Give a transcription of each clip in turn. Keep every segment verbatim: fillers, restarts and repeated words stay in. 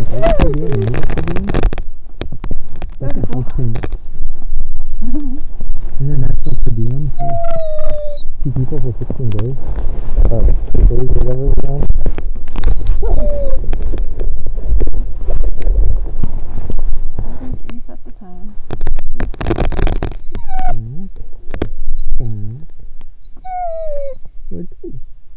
What are you doing? What are you doing? That's a house paint. International per diem for two people for sixteen days. Uh, eight days, whatever we're on. Reset the time. Where'd you?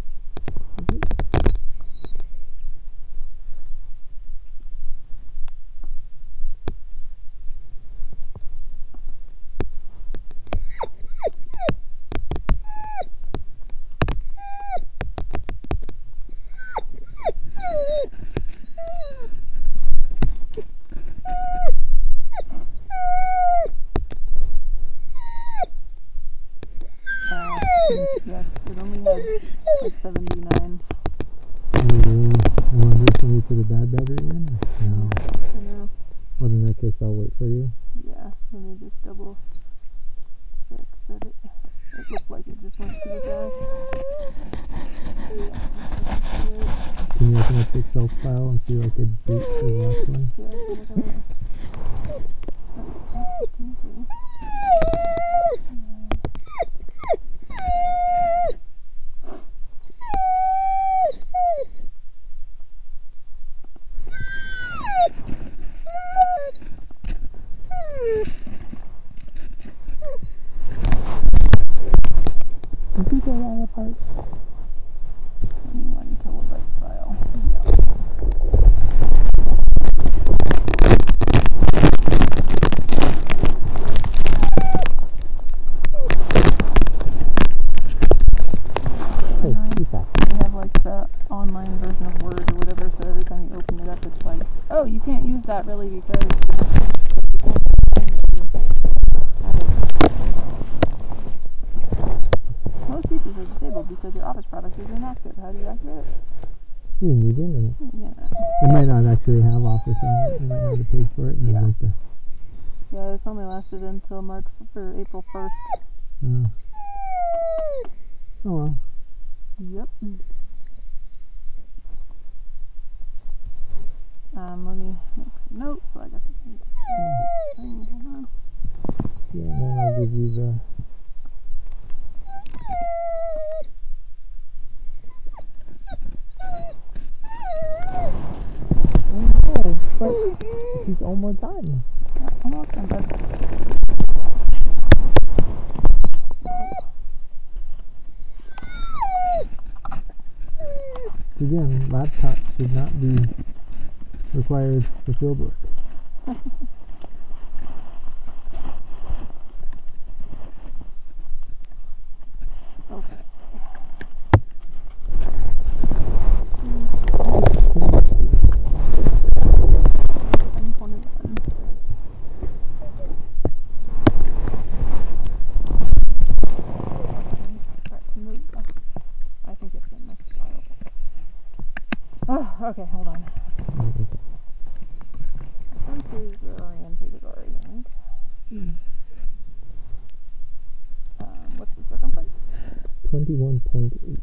Yes, it only had like seventy-nine. Mm, I wonder if we need to put a bad battery in? No. I know. Well, in that case, I'll wait for you. Yeah, let me just double check that it, it looked like it just went to the back. Yeah, can you open up the Excel file and see like a date for the last one? Yeah, I can look at it. Did you go that apart? twenty-one kilobyte file. Yeah. Hey, keep that. They have like the online version of Word or whatever, so every time you open it up, it's like, oh, you can't use that really because most features are disabled because your Office product is inactive. How do you activate it? You need the internet. Yeah. It might not actually have Office on it. They might not have paid for it. And Yeah. like the, Yeah, it's only lasted until March or April first. uh, oh well. Yep. Um, let me make some notes, so I guess I can just do this thing. Hold on. Yeah, and then I'll give you the... Oh, but he's almost done. Yeah, almost done, bud. Again, laptops should not be required for field work. Okay. I think it's in next file. Oh, okay, hold on. Sensors are orientated already, I think. Hmm. Um, what's the circumference? twenty-one point eight.